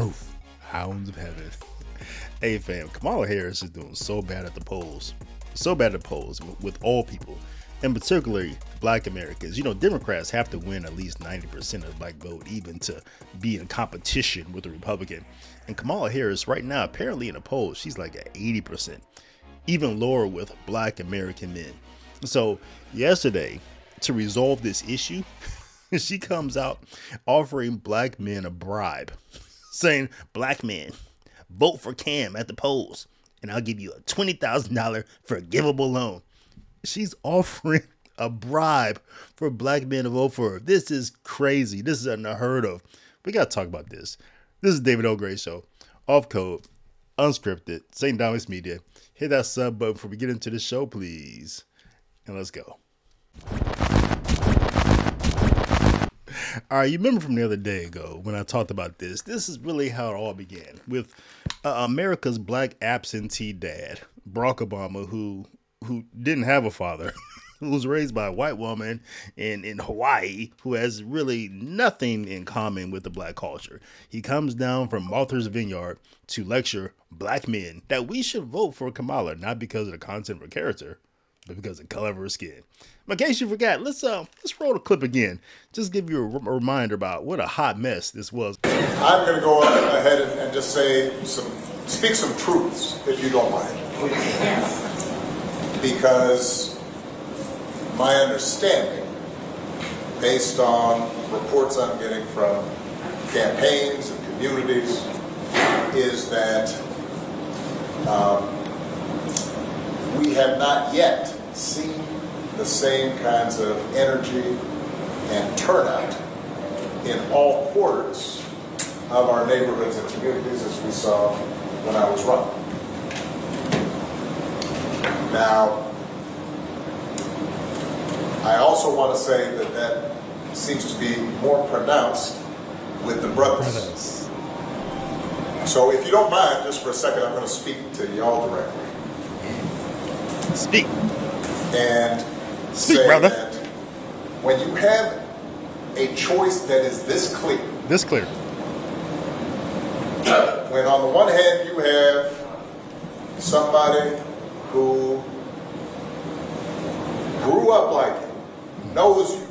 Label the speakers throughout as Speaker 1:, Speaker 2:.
Speaker 1: truth. Hounds of heaven. Hey fam, Kamala Harris is doing so bad at the polls. So bad at the polls with all people, and particularly black Americans. You know, Democrats have to win at least 90% of the black vote even to be in competition with a Republican. And Kamala Harris right now, apparently in the polls, she's like at 80%, even lower with black American men. So yesterday, to resolve this issue, she comes out offering black men a bribe, saying, black men, vote for Cam at the polls, and I'll give you a $20,000 forgivable loan. She's offering a bribe for black men to vote for her. This is crazy. This is unheard of. We got to talk about this. This is David O'Gray Show. Off code, unscripted, St. Dominguez Media. Hit that sub button before we get into the show, please. And let's go. All right, you remember from the other day ago when I talked about this. This is really how it all began with America's black absentee dad, Barack Obama, who didn't have a father, who was raised by a white woman in Hawaii, who has really nothing in common with the black culture. He comes down from Martha's Vineyard to lecture black men that we should vote for Kamala, not because of the content of her character, but because of the color of her skin. But in case you forgot, let's roll the clip again. Just give you a reminder about what a hot mess this was.
Speaker 2: I'm going to go ahead and just speak some truths, if you don't mind. Because my understanding, based on reports I'm getting from campaigns and communities, is that we have not yet seen the same kinds of energy and turnout in all quarters of our neighborhoods and communities as we saw when I was running. Now, I also want to say that seems to be more pronounced with the brothers. So if you don't mind, just for a second, I'm going to speak to y'all directly.
Speaker 1: Speak.
Speaker 2: And
Speaker 1: Speak,
Speaker 2: say
Speaker 1: brother.
Speaker 2: that when you have a choice that is this clear, when on the one hand you have somebody who grew up like you, knows you,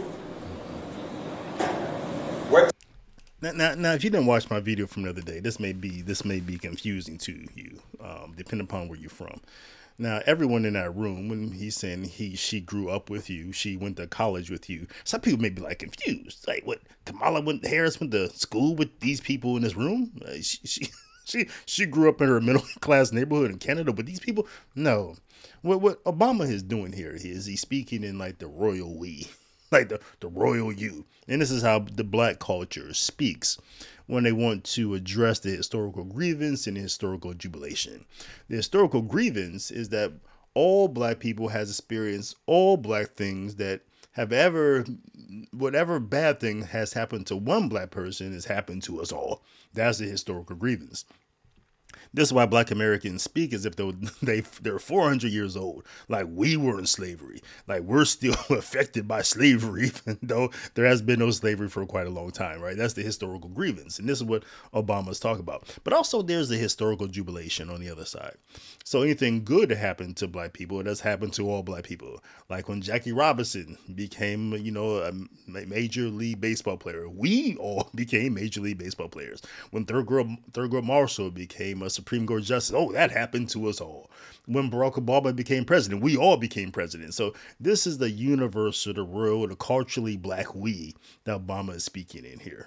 Speaker 1: Now, if you didn't watch my video from the other day, this may be confusing to you, depending upon where you're from. Now, everyone in that room, when he's saying she grew up with you, she went to college with you, some people may be like confused. Like, what? Harris went to school with these people in this room? She grew up in her middle class neighborhood in Canada with these people? No. What Obama is doing here is he's speaking in like the royal we, like the royal you. And this is how the black culture speaks when they want to address the historical grievance and the historical jubilation. The historical grievance is that all black people has experienced all black things that whatever bad thing has happened to one black person has happened to us all. That's the historical grievance. This is why black Americans speak as if they're 400 years old, like we were in slavery, like we're still affected by slavery, even though there has been no slavery for quite a long time, right? That's the historical grievance. And this is what Obama's talking about. But also there's the historical jubilation on the other side. So anything good that happened to black people, it does happen to all black people. Like when Jackie Robinson became, a major league baseball player, we all became major league baseball players. When Thurgood Marshall became a Supreme Court justice, that happened to us all. When Barack Obama became president, we all became president. So this is the universal, the royal, the culturally black we that Obama is speaking in here.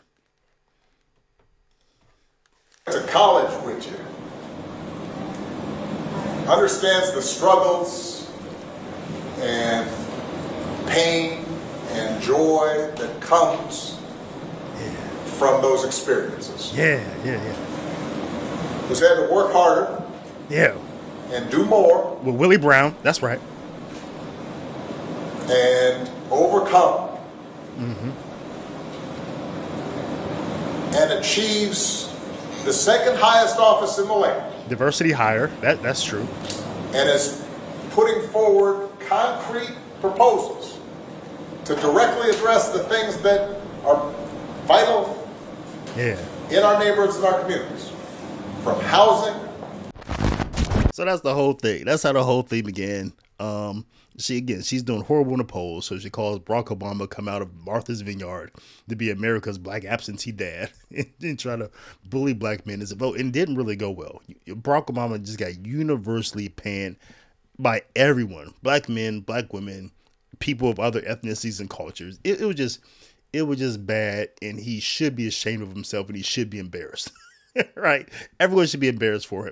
Speaker 2: to college with you, understands the struggles and pain and joy that comes from those experiences.
Speaker 1: Yeah.
Speaker 2: Who's had to work harder.
Speaker 1: Yeah.
Speaker 2: And do more.
Speaker 1: With Willie Brown, that's right.
Speaker 2: And overcome.
Speaker 1: Mm-hmm.
Speaker 2: And achieves the second highest office in the land.
Speaker 1: Diversity hire, that's true.
Speaker 2: And is putting forward concrete proposals to directly address the things that are vital in our neighborhoods and our communities, from housing.
Speaker 1: So that's the whole thing. That's how the whole thing began. She's doing horrible in the polls, so she calls Barack Obama come out of Martha's Vineyard to be America's black absentee dad and try to bully black men as a vote, and didn't really go well. Barack Obama just got universally panned by everyone, black men, black women, people of other ethnicities and cultures. It was just bad, and he should be ashamed of himself, and he should be embarrassed. Right? Everyone should be embarrassed for him.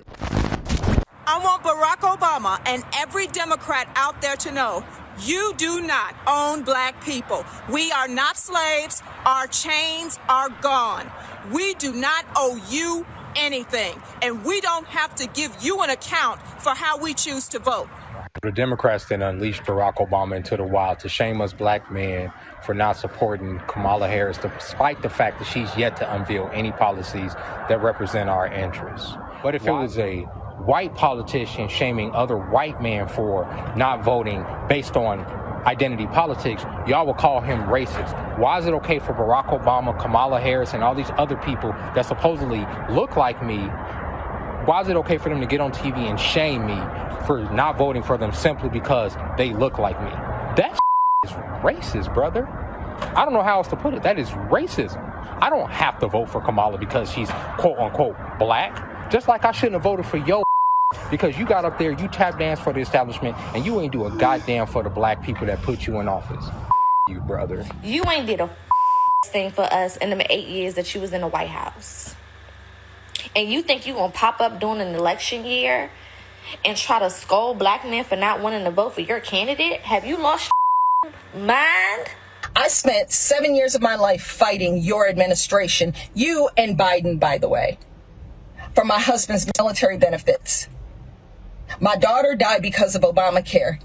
Speaker 3: I want Barack Obama and every Democrat out there to know you do not own black people. We are not slaves. Our chains are gone. We do not owe you anything, and we don't have to give you an account for how we choose to vote.
Speaker 4: The Democrats then unleashed Barack Obama into the wild to shame us black men for not supporting Kamala Harris, despite the fact that she's yet to unveil any policies that represent our interests. But if it was a white politician shaming other white men for not voting based on identity politics, y'all will call him racist. Why is it okay for Barack Obama, Kamala Harris, and all these other people that supposedly look like me, why is it okay for them to get on TV and shame me for not voting for them simply because they look like me? That is racist, brother. I don't know how else to put it. That is racism. I don't have to vote for Kamala because she's quote unquote black. Just like I shouldn't have voted for yo because you got up there, you tap dance for the establishment, and you ain't do a goddamn for the black people that put you in office. You, brother.
Speaker 5: You ain't did a thing for us in the 8 years that you was in the White House. And you think you gonna pop up during an election year and try to scold black men for not wanting to vote for your candidate? Have you lost mind?
Speaker 6: I spent 7 years of my life fighting your administration, you and Biden, by the way, for my husband's military benefits. My daughter died because of Obamacare.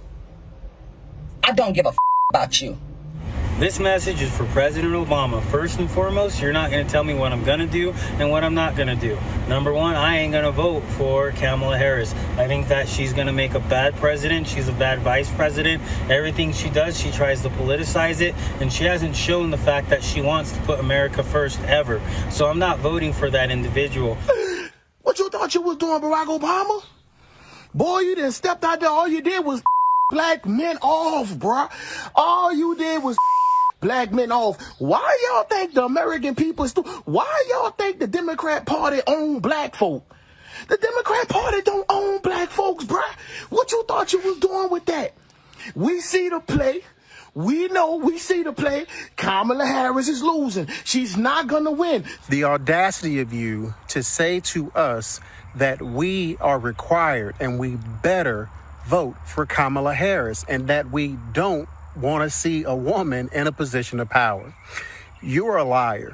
Speaker 6: I don't give a about you.
Speaker 7: This message is for President Obama. First and foremost, you're not going to tell me what I'm going to do and what I'm not going to do. Number one, I ain't going to vote for Kamala Harris. I think that she's going to make a bad president. She's a bad vice president. Everything she does, she tries to politicize it, and she hasn't shown the fact that she wants to put America first ever. So I'm not voting for that individual.
Speaker 8: What you thought you was doing, Barack Obama? Boy, you done stepped out there. All you did was black men off, bruh. All you did was black men off. Why y'all think the American people why y'all think the Democrat Party own black folk? The Democrat Party don't own black folks, bruh. What you thought you was doing with that? We see the play. We know, we see the play. Kamala Harris is losing. She's not going to win.
Speaker 9: The audacity of you to say to us that we are required and we better vote for Kamala Harris and that we don't want to see a woman in a position of power. You're a liar.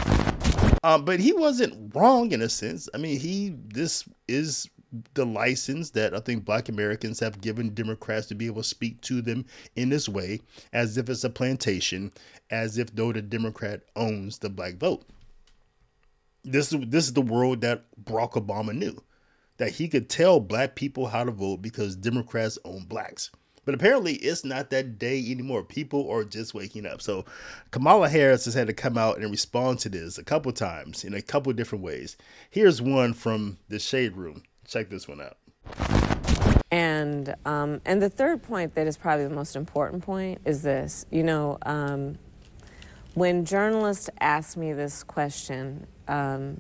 Speaker 1: But he wasn't wrong in a sense. I mean, this is the license that I think black Americans have given Democrats to be able to speak to them in this way, as if it's a plantation, as if though the Democrat owns the black vote. This is the world that Barack Obama knew, that he could tell black people how to vote because Democrats own blacks. But apparently it's not that day anymore. People are just waking up. So Kamala Harris has had to come out and respond to this a couple times in a couple different ways. Here's one from the Shade Room. Check this one out.
Speaker 10: And the third point that is probably the most important point is this. You know, when journalists ask me this question, I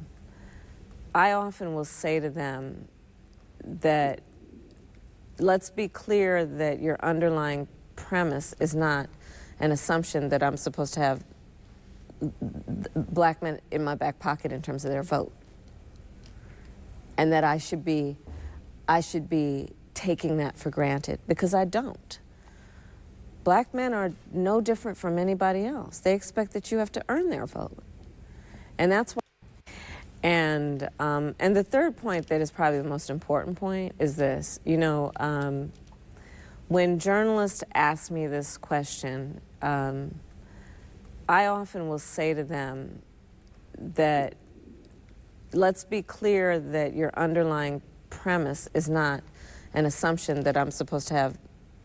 Speaker 10: often will say to them that let's be clear that your underlying premise is not an assumption that I'm supposed to have black men in my back pocket in terms of their vote. And that I should be taking that for granted, because I don't. Black men are no different from anybody else. They expect that you have to earn their vote. And that's why. And the third point that is probably the most important point is this. You know, when journalists ask me this question, I often will say to them that let's be clear that your underlying premise is not an assumption that I'm supposed to have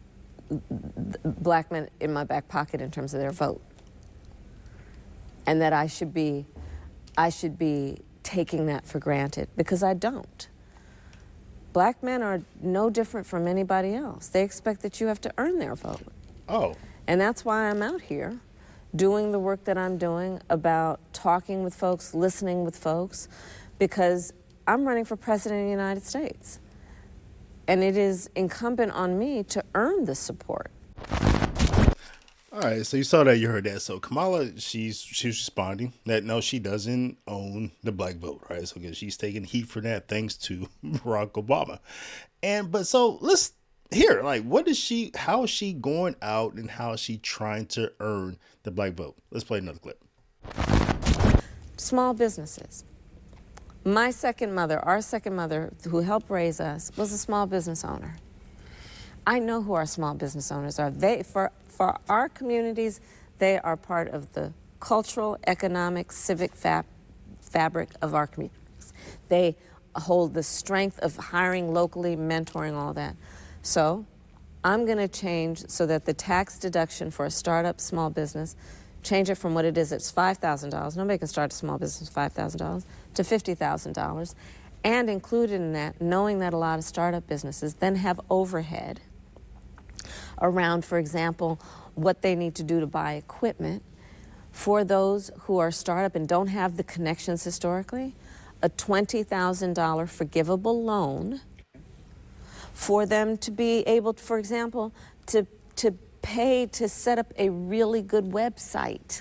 Speaker 10: black men in my back pocket in terms of their vote. And that I should be I should be taking that for granted, because I don't. Black men are no different from anybody else. They expect that you have to earn their vote.
Speaker 1: Oh.
Speaker 10: And that's why I'm out here doing the work that I'm doing about talking with folks, listening with folks, because I'm running for president of the United States. And it is incumbent on me to earn the support.
Speaker 1: All right, so you saw that, you heard that. So Kamala, she's responding that no, she doesn't own the black vote, right? So she's taking heat for that, thanks to Barack Obama. So let's hear, like, how is she going out and how is she trying to earn the black vote? Let's play another clip.
Speaker 10: Small businesses. My second mother, our second mother, who helped raise us, was a small business owner. I know who our small business owners are. For our communities, they are part of the cultural, economic, civic fabric of our communities. They hold the strength of hiring locally, mentoring, all that. So I'm going to change so that the tax deduction for a startup small business, change it from what it is, it's $5,000. Nobody can start a small business with $5,000 to $50,000. And included in that, knowing that a lot of startup businesses then have overhead around, for example, what they need to do to buy equipment. For those who are startup and don't have the connections historically, a $20,000 forgivable loan for them to be able, for example, to pay to set up a really good website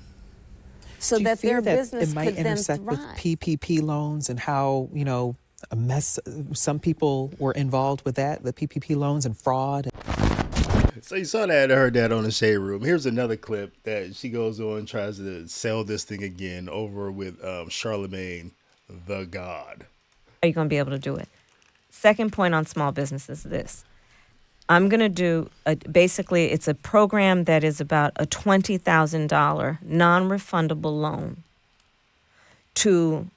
Speaker 10: so that their business
Speaker 11: it might
Speaker 10: could then
Speaker 11: intersect
Speaker 10: thrive.
Speaker 11: with PPP loans and how, a mess, some people were involved with that, the PPP loans and fraud.
Speaker 1: So you saw that, I heard that on the Shade Room. Here's another clip that she goes on and tries to sell this thing again over with Charlemagne the God.
Speaker 12: Are you going to be able to do it? Second point on small business is this. I'm going to do, basically, it's a program that is about a $20,000 non-refundable loan to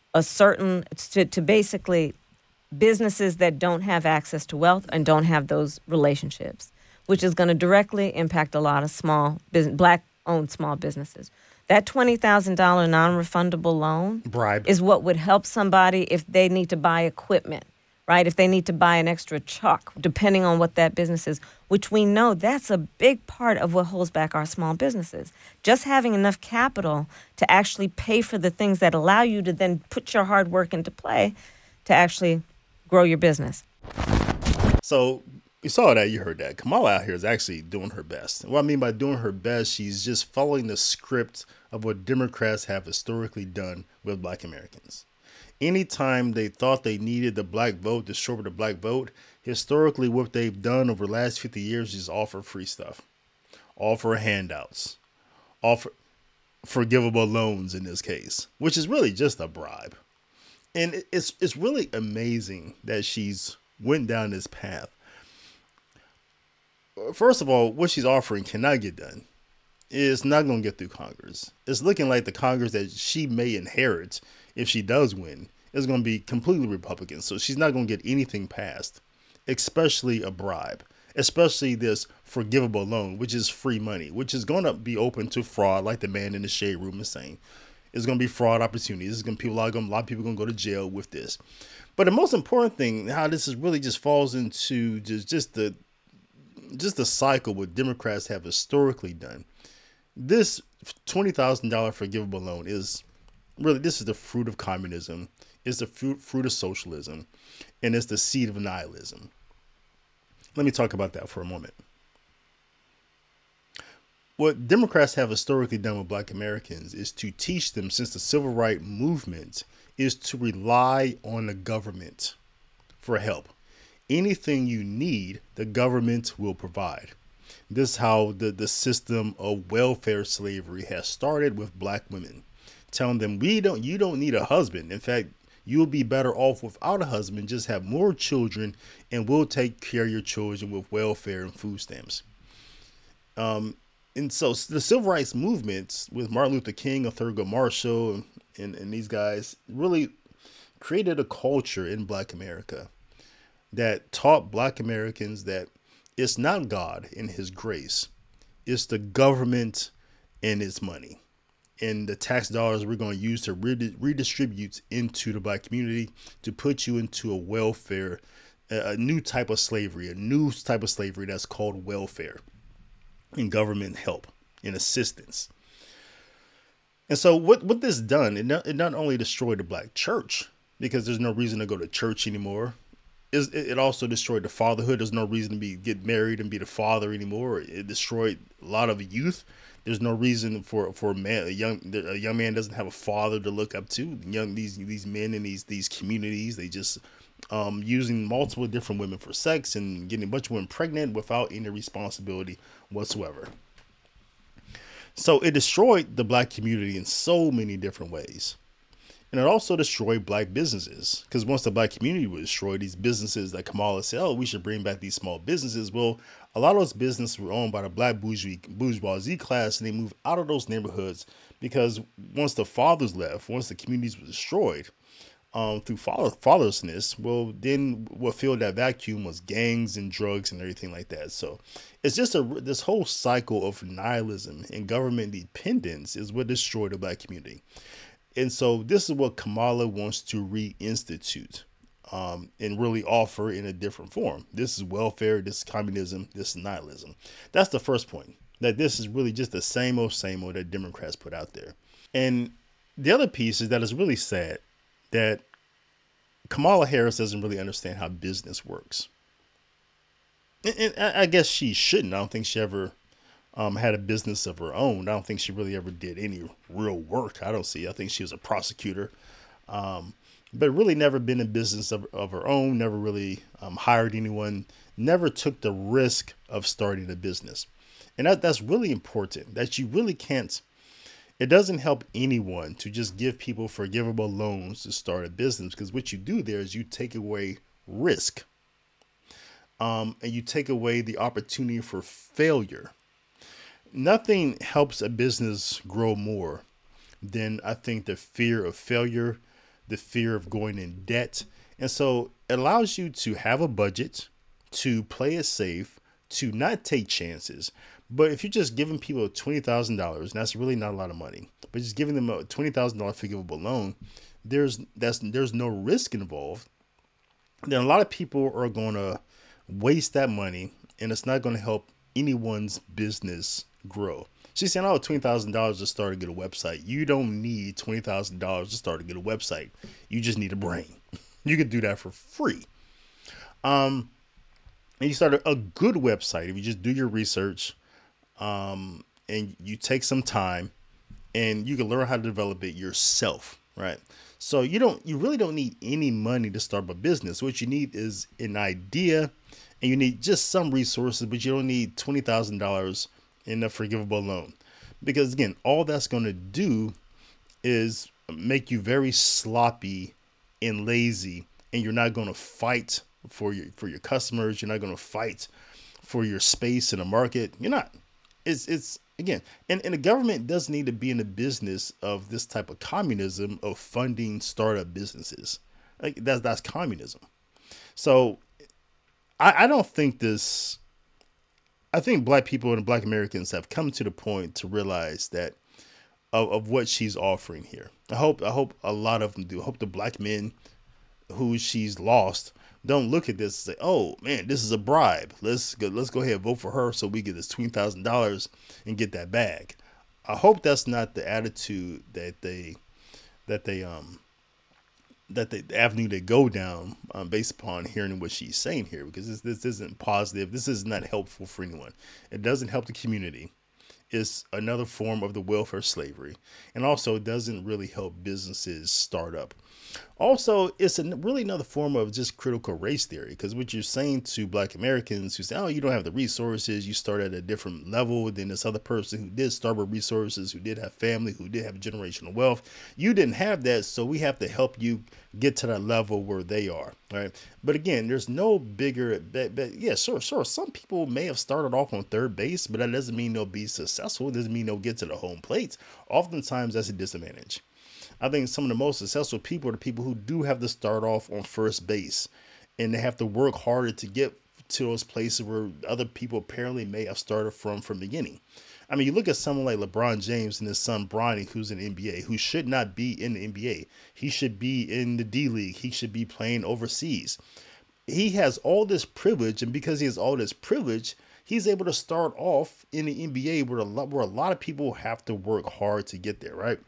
Speaker 12: to basically businesses that don't have access to wealth and don't have those relationships, which is going to directly impact a lot of small business, black-owned small businesses. That $20,000 non-refundable loan is what would help somebody if they need to buy equipment, right? If they need to buy an extra truck, depending on what that business is, which we know that's a big part of what holds back our small businesses. Just having enough capital to actually pay for the things that allow you to then put your hard work into play to actually grow your business.
Speaker 1: So you saw that, you heard that. Kamala out here is actually doing her best. What I mean by doing her best, she's just following the script of what Democrats have historically done with black Americans. Anytime they thought they needed the black vote to shore up the black vote, historically what they've done over the last 50 years is offer free stuff, offer handouts, offer forgivable loans in this case, which is really just a bribe. And it's really amazing that she's went down this path. First of all, what she's offering cannot get done. It's not going to get through Congress. It's looking like the Congress that she may inherit if she does win is going to be completely Republican. So she's not going to get anything passed, especially a bribe, especially this forgivable loan, which is free money, which is going to be open to fraud, like the man in the Shade Room is saying. It's going to be fraud opportunities. A lot of people are going to go to jail with this. But the most important thing, how this is really just falls into just the cycle what Democrats have historically done. This $20,000 forgivable loan is really, this is the fruit of communism. It's the fruit of socialism. And it's the seed of nihilism. Let me talk about that for a moment. What Democrats have historically done with black Americans is to teach them, since the civil rights movement, is to rely on the government for help. Anything you need, the government will provide. This is how the system of welfare slavery has started with black women, telling them you don't need a husband. In fact, you'll be better off without a husband. Just have more children, and we'll take care of your children with welfare and food stamps. And so the civil rights movements with Martin Luther King, Thurgood Marshall, and these guys really created a culture in black America that taught black Americans that it's not God and his grace. It's the government and its money. and the tax dollars we're going to use to redistribute into the black community to put you into a welfare, a new type of slavery that's called welfare and government help and assistance. And so what this done, it not only destroyed the black church, because there's no reason to go to church anymore. It also destroyed the fatherhood. There's no reason to get married and be the father anymore. It destroyed a lot of youth. There's no reason for a man, a young man doesn't have a father to look up to. These men in these communities, they just using multiple different women for sex and getting a bunch of women pregnant without any responsibility whatsoever. So it destroyed the black community in so many different ways. And it also destroyed black businesses, because once the black community was destroyed, these businesses that Kamala said, oh, we should bring back these small businesses. Well, a lot of those businesses were owned by the black bourgeoisie class, and they moved out of those neighborhoods because once the fathers left, once the communities were destroyed through fatherlessness, well, then what filled that vacuum was gangs and drugs and everything like that. So it's just this whole cycle of nihilism and government dependence is what destroyed the black community. And so this is what Kamala wants to reinstitute and really offer in a different form. This is welfare, this is communism, this is nihilism. That's the first point, that this is really just the same old that Democrats put out there. And the other piece is that it's really sad that Kamala Harris doesn't really understand how business works. And I guess she shouldn't. I don't think she ever had a business of her own. I don't think she really ever did any real work. I think she was a prosecutor, but really never been in business of her own, never really hired anyone, never took the risk of starting a business. And that's really important, that you really can't. It doesn't help anyone to just give people forgivable loans to start a business, because what you do there is you take away risk, and you take away the opportunity for failure. Nothing helps a business grow more than, I think, the fear of failure, the fear of going in debt. And so it allows you to have a budget, to play it safe, to not take chances. But if you're just giving people $20,000, and that's really not a lot of money, but just giving them a $20,000 forgivable loan, there's no risk involved. Then a lot of people are going to waste that money, and it's not going to help anyone's business grow. She's saying, oh, $20,000 to start to get a website. You don't need $20,000 to start to get a website. You just need a brain. You can do that for free. And you start a good website if you just do your research, and you take some time, and you can learn how to develop it yourself, right? So you really don't need any money to start a business. What you need is an idea, and you need just some resources, but you don't need $20,000 in a forgivable loan, because again, all that's going to do is make you very sloppy and lazy, and you're not going to fight for your customers. You're not going to fight for your space in the market. You're not. It's again, and the government doesn't need to be in the business of this type of communism of funding startup businesses. Like that's communism. So I don't think this. I think black people and black Americans have come to the point to realize that of what she's offering here. I hope a lot of them do. I hope the black men who she's lost don't look at this and say, oh man, this is a bribe. Let's go ahead and vote for her so we get this $20,000 and get that bag. I hope that's not the attitude that the avenue they go down based upon hearing what she's saying here, because this isn't positive. This is not helpful for anyone. It doesn't help the community. It's another form of the welfare slavery, and also it doesn't really help businesses start up. Also, it's really another form of just critical race theory, because what you're saying to black Americans who say, oh, you don't have the resources, you start at a different level than this other person who did start with resources, who did have family, who did have generational wealth. You didn't have that, so we have to help you get to that level where they are. Right. But again, there's no bigger, yeah, sure. Some people may have started off on third base, but that doesn't mean they'll be successful. It doesn't mean they'll get to the home plate. Oftentimes that's a disadvantage. I think some of the most successful people are the people who do have to start off on first base, and they have to work harder to get to those places where other people apparently may have started from the beginning. I mean, you look at someone like LeBron James and his son Bronny, who's in the NBA, who should not be in the NBA. He should be in the D League. He should be playing overseas. He has all this privilege, and because he has all this privilege, he's able to start off in the NBA where a lot of people have to work hard to get there, right?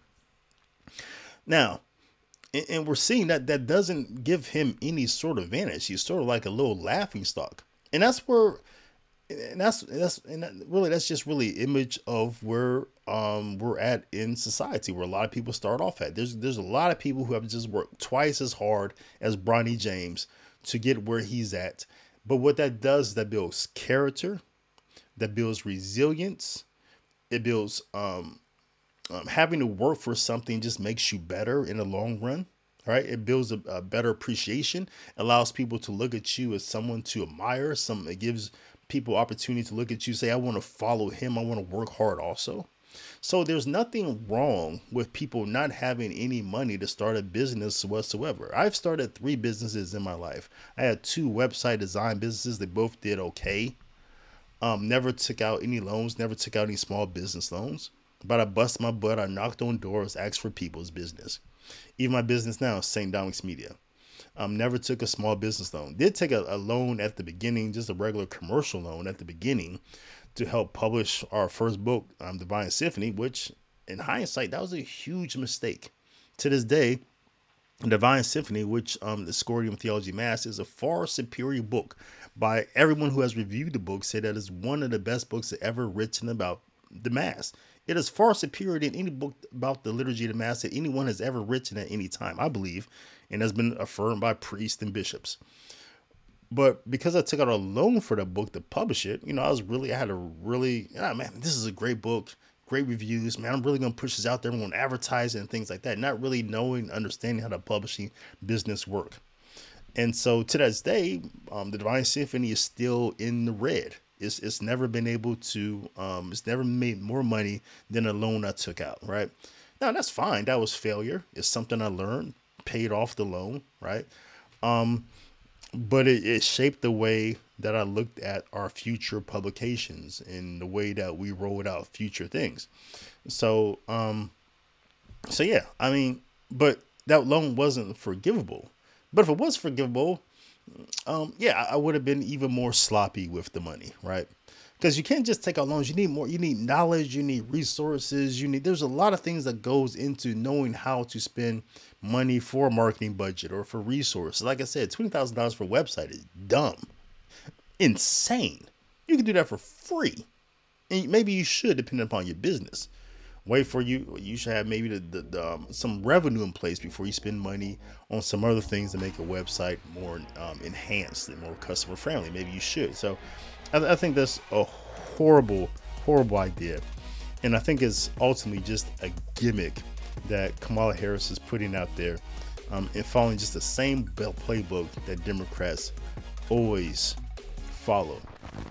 Speaker 1: Now, and we're seeing that doesn't give him any sort of advantage. He's sort of like a little laughing stock, and that's where. And that's just really image of where we're at in society, where a lot of people start off at. There's a lot of people who have just worked twice as hard as Bronny James to get where he's at. But what that does is that builds character, that builds resilience, it builds having to work for something just makes you better in the long run. Right? It builds a better appreciation, allows people to look at you as someone to admire. It gives people opportunity to look at you, say, I want to follow him. I want to work hard also. So there's nothing wrong with people not having any money to start a business whatsoever. I've started 3 businesses in my life. I had 2 website design businesses. They both did okay. Never took out any loans, never took out any small business loans. But I busted my butt. I knocked on doors, asked for people's business. Even my business now is St. Dominic's Media. Never took a small business loan. Did take a loan at the beginning, just a regular commercial loan at the beginning to help publish our first book, Divine Symphony, which in hindsight, that was a huge mistake. To this day, Divine Symphony, which the Scordium Theology Mass, is a far superior book by everyone who has reviewed the book, said that it's one of the best books ever written about the Mass. It is far superior than any book about the liturgy of the Mass that anyone has ever written at any time, I believe, and has been affirmed by priests and bishops. But because I took out a loan for the book to publish it, I man, this is a great book, great reviews, man, I'm really going to push this out there, I'm going to advertise it and things like that, not really knowing, understanding how the publishing business work. And so to this day, the Divine Symphony is still in the red. It's never been able to, it's never made more money than a loan I took out, right? Now, that's fine. That was failure. It's something I learned, paid off the loan, right? But it shaped the way that I looked at our future publications and the way that we rolled out future things. So yeah, I mean, but that loan wasn't forgivable. But if it was forgivable, I would have been even more sloppy with the money, right? Because you can't just take out loans. You need more. You need knowledge. You need resources. There's a lot of things that goes into knowing how to spend money for a marketing budget or for resources. Like I said, $20,000 for a website is dumb, insane. You can do that for free, and maybe you should, depending upon your business. You should have maybe the some revenue in place before you spend money on some other things to make a website more enhanced and more customer friendly. Maybe you should. So I think that's a horrible idea. And I think it's ultimately just a gimmick that Kamala Harris is putting out there and following just the same playbook that Democrats always follow.